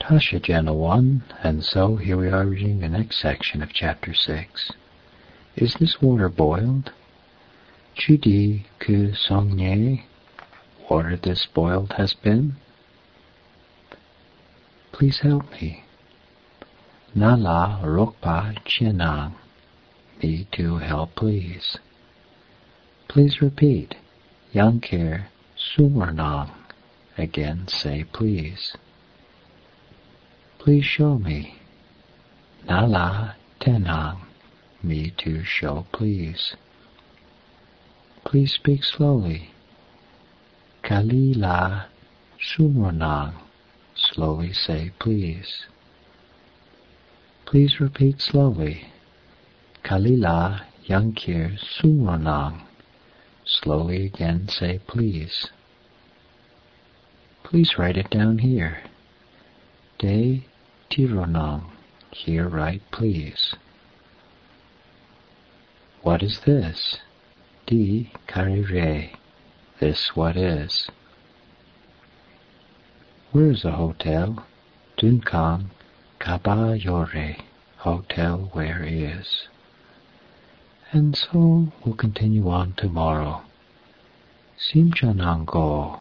Tasha Channel 1, and so here we are reading the next section of Chapter 6. Is this water boiled? Tu dis que saignée, water this boiled has been? Please help me. Na la rokpa chianang, me to help please. Please repeat. Yankir sumernang, again say please. Please show me. Nala tenang, me to show please. Please speak slowly. Kalila sumernang, slowly say please. Please repeat slowly. Kalila yankir sumernang, slowly again say please. Please write it down here. De tironang, here write please. What is this? Di karire, this what is. Where is the hotel? Dunkang kabayore, hotel where is. And so we'll continue on tomorrow. Simchanango.